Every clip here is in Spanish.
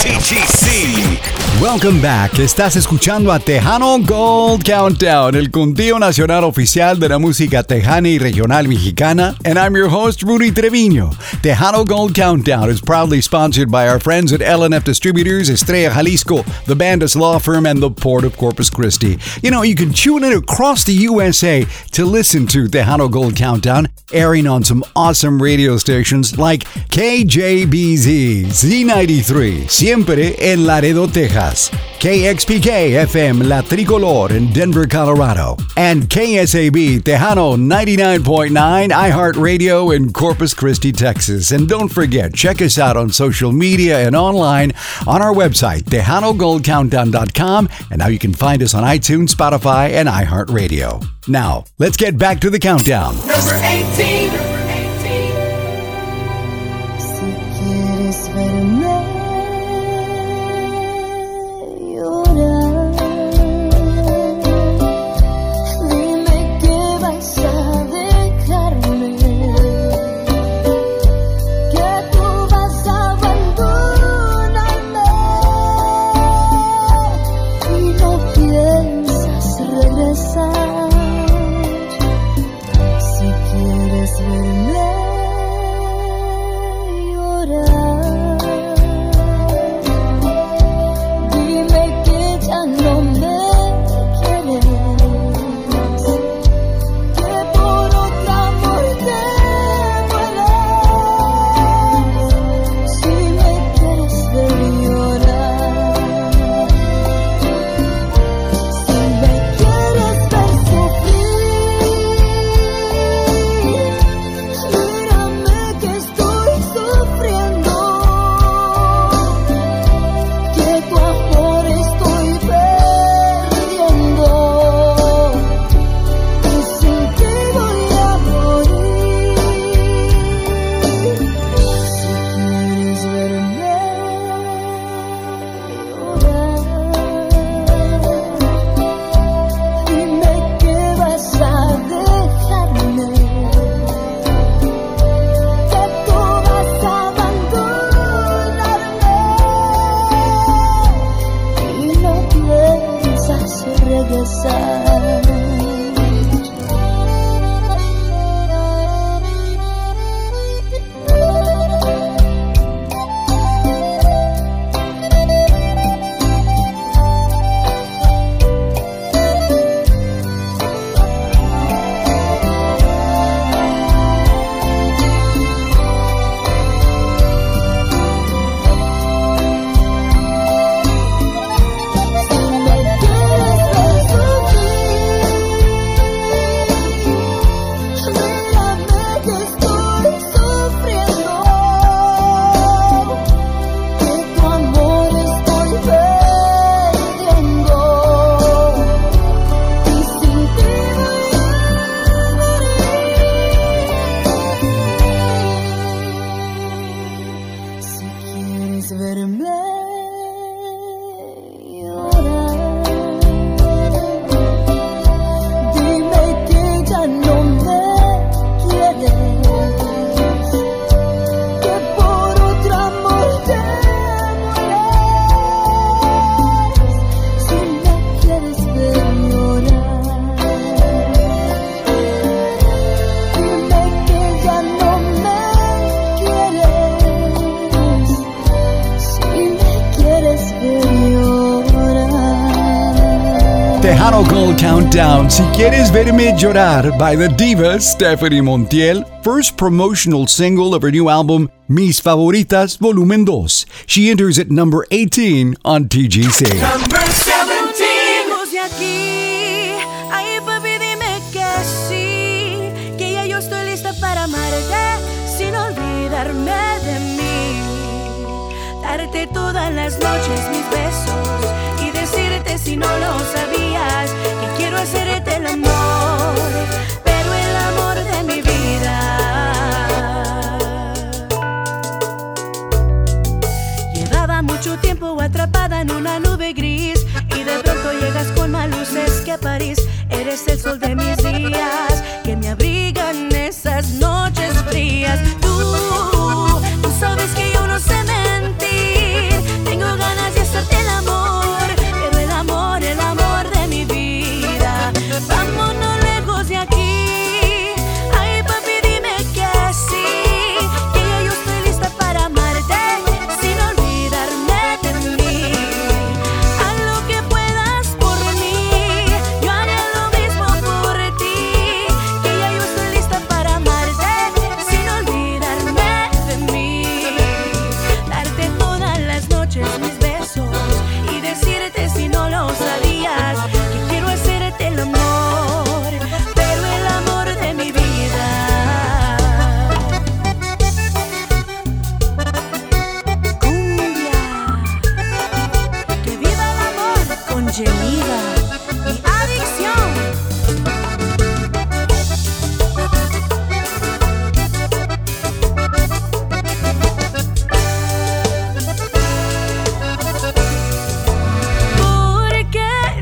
TGC. Welcome back. Estás escuchando a Tejano Gold Countdown, el conteo nacional oficial de la música tejana y regional mexicana. And I'm your host, Rudy Treviño. Tejano Gold Countdown is proudly sponsored by our friends at L&F Distributors, Estrella Jalisco, the Bandas Law Firm, and the Port of Corpus Christi. You know, you can tune in across the USA to listen to Tejano Gold Countdown, airing on some awesome radio stations like KJBZ, Z93, siempre en Laredo, Texas. KXPK FM La Tricolor in Denver, Colorado. And KSAB Tejano 99.9 iHeartRadio in Corpus Christi, Texas. And don't forget, check us out on social media and online on our website, TejanoGoldCountdown.com. And now you can find us on iTunes, Spotify, and iHeartRadio. Now, let's get back to the countdown. Number 18. Tejano Gold Countdown, Si Quieres Verme Llorar by the diva Stephanie Montiel, first promotional single of her new album, Mis Favoritas Volumen 2. She enters at number 18 on TGC. Number 17. Aquí, ay papi dime que sí, que ya yo estoy lista para amarte sin olvidarme de mí, darte todas las noches mis besos y decirte si no lo sabías que quiero hacerte el amor, pero el amor de mi vida. Llevaba mucho tiempo atrapada en una nube gris y de pronto llegas con más luces que a París. Eres el sol de mis días que me abrigan esas noches frías. Tú sabes que yo no sé mentir, tengo ganas Geneva, mi adicción. Porque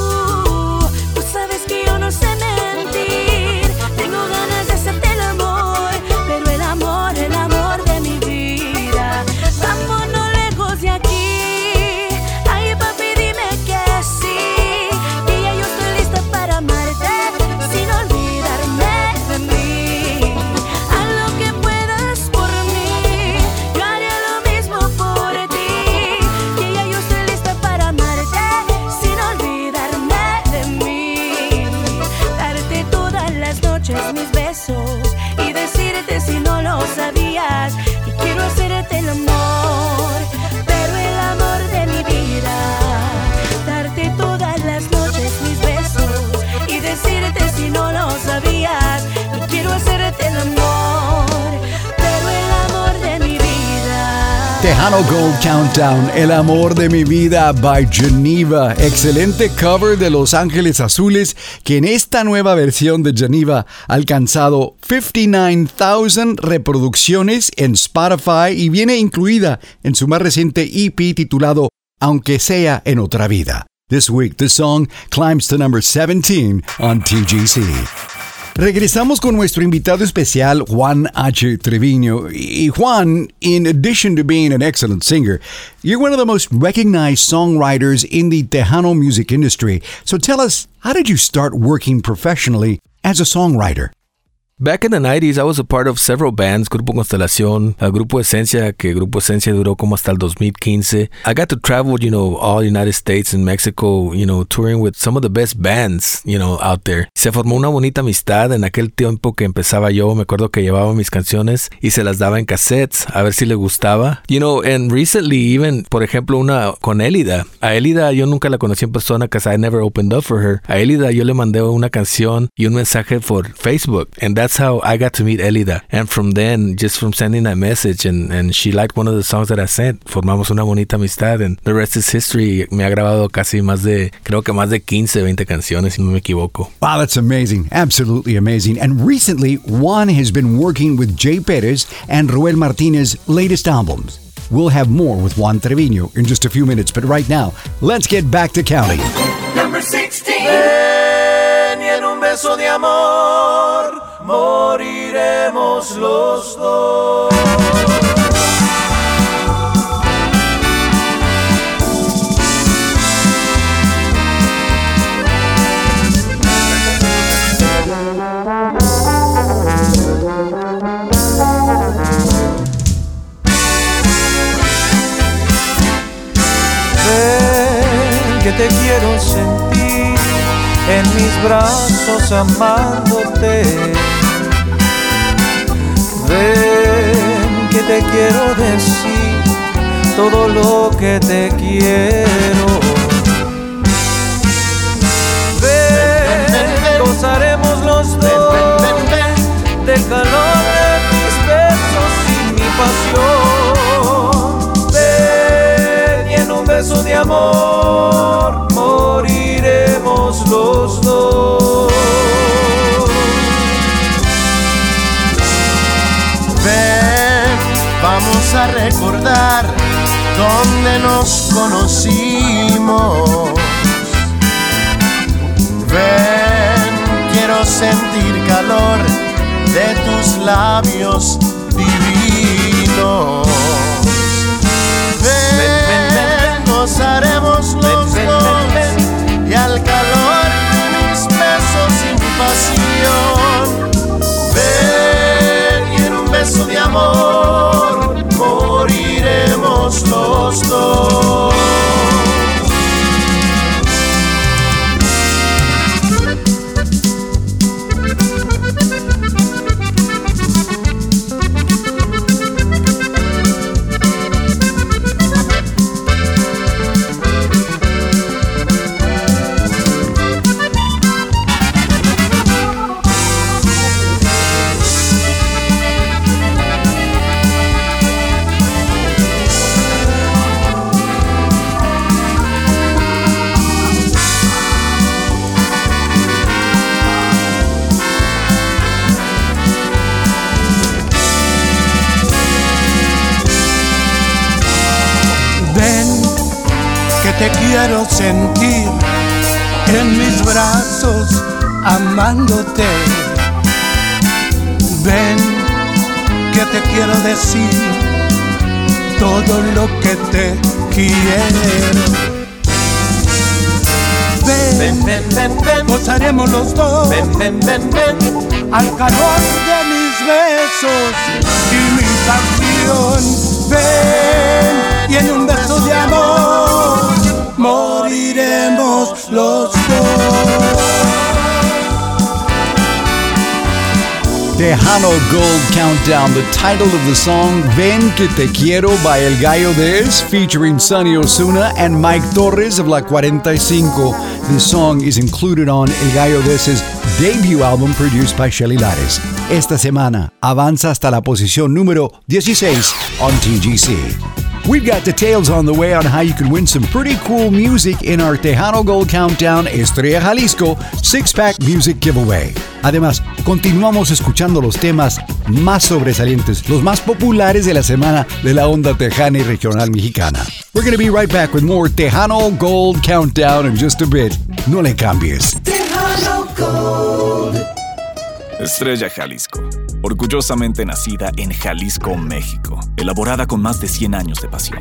tú sabes que yo no sé mentir. Tengo ganas de hacerte el amor, pero el amor de mi vida. Vámonos lejos de aquí. Ay, papi, dime que sí, que ya yo estoy lista para amarte, sin olvidarme de mí. Haz lo que puedas por mí, yo haré lo mismo por ti. Que ya yo estoy lista para amarte, sin olvidarme de mí. Darte todas las noches mis besos y decirte si no lo sabías que quiero hacerte el amor, pero el amor de mi vida. Darte todas las noches mis besos y decirte si no lo sabías que quiero hacerte el amor, pero el amor de mi vida. Tejano Gold Countdown, El amor de mi vida by Geneva. Excelente cover de Los Ángeles Azules, que en esta nueva versión de Geneva ha alcanzado 59,000 reproducciones en Spotify y viene incluida en su más reciente EP titulado Aunque sea en otra vida. This week, the song climbs to number 17 on TGC. Regresamos con nuestro invitado especial, Juan H. Treviño. Y Juan, in addition to being an excellent singer, you're one of the most recognized songwriters in the Tejano music industry. So tell us, how did you start working professionally as a songwriter? Back in the 90s, I was a part of several bands, Grupo Constelación, Grupo Esencia, que Grupo Esencia duró como hasta el 2015. I got to travel, all United States and Mexico, touring with some of the best bands, out there. Se formó una bonita amistad en aquel tiempo que empezaba yo. Me acuerdo que llevaba mis canciones y se las daba en cassettes, a ver si le gustaba. And recently, even, por ejemplo, una con Elida. A Elida yo nunca la conocí en persona because I never opened up for her. A Elida yo le mandé una canción y un mensaje por Facebook, and that's how I got to meet Elida. And from then, just from sending that message, and she liked one of the songs that I sent, formamos una bonita amistad, and the rest is history. Me ha grabado creo que más de 15, 20 canciones, si no me equivoco. Wow, that's amazing. Absolutely amazing. And recently, Juan has been working with Jay Perez and Ruel Martinez's latest albums. We'll have more with Juan Treviño in just a few minutes, but right now, let's get back to counting. Number 16. Ven y en un beso de amor moriremos los dos. Ven que te quiero sentir en mis brazos amándote. Ven que te quiero decir todo lo que te quiero. Ven, gozaremos los dos del calor de mis besos y mi pasión. Ven y en un beso de amor moriremos los dos. Ven, vamos a recordar dónde nos conocimos. Ven, quiero sentir calor de tus labios divinos. Ven, gozaremos los dos y al calor de mis besos y mi pasión. Ven y en un beso de amor moriremos los dos. te quiero sentir en mis brazos amándote. Ven, que te quiero decir todo lo que te quiero. Ven, ven, ven, ven, gozaremos los dos. Ven, ven, ven, ven, al calor de mis besos y mi canción. Ven, y en un beso de amor moriremos los dos. Tejano Gold Countdown, the title of the song Ven que te quiero by El Gallo Des, featuring Sonny Osuna and Mike Torres of La 45. This song is included on El Gallo Des' debut album produced by Shelly Lares. Esta semana avanza hasta la posición número 16 on TGC. We've got details on the way on how you can win some pretty cool music in our Tejano Gold Countdown Estrella Jalisco 6-pack music giveaway. Además, continuamos escuchando los temas más sobresalientes, los más populares de la semana de la onda tejana y regional mexicana. We're going to be right back with more Tejano Gold Countdown in just a bit. No le cambies. Tejano Gold. Estrella Jalisco, orgullosamente nacida en Jalisco, México, elaborada con más de 100 años de pasión.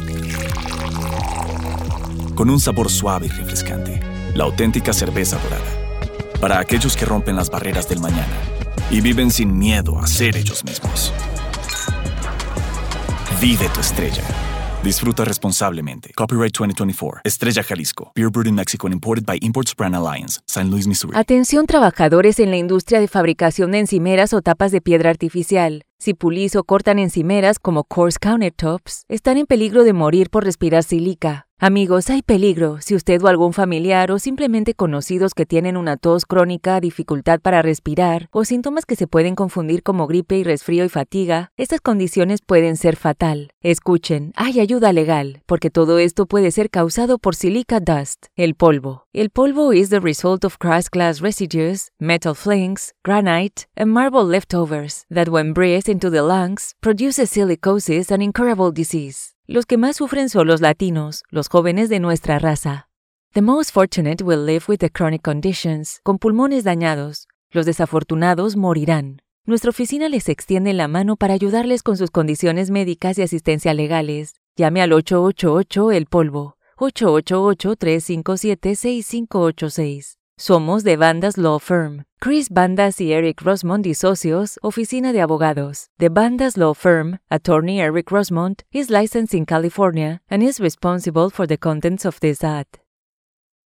Con un sabor suave y refrescante, la auténtica cerveza dorada. Para aquellos que rompen las barreras del mañana y viven sin miedo a ser ellos mismos. Vive tu estrella. Disfruta responsablemente. Copyright 2024. Estrella Jalisco. Beer brewed in Mexico and imported by Imports Brand Alliance. St. Louis, Missouri. Atención trabajadores en la industria de fabricación de encimeras o tapas de piedra artificial. Si pulís o cortan encimeras como coarse countertops, están en peligro de morir por respirar sílica. Amigos, hay peligro si usted o algún familiar o simplemente conocidos que tienen una tos crónica, dificultad para respirar o síntomas que se pueden confundir como gripe y resfrío y fatiga, estas condiciones pueden ser fatal. Escuchen, hay ayuda legal, porque todo esto puede ser causado por silica dust, el polvo. El polvo is the result of crushed glass residues, metal flakes, granite, and marble leftovers that when breathed into the lungs produces silicosis and incurable disease. Los que más sufren son los latinos, los jóvenes de nuestra raza. The most fortunate will live with the chronic conditions, con pulmones dañados. Los desafortunados morirán. Nuestra oficina les extiende la mano para ayudarles con sus condiciones médicas y asistencia legales. Llame al 888 El Polvo, 888-357-6586. Somos de Bandas Law Firm. Chris Bandas y Eric Rosemont y Socios, Oficina de Abogados. The Bandas Law Firm, Attorney Eric Rosemont, is licensed in California and is responsible for the contents of this ad.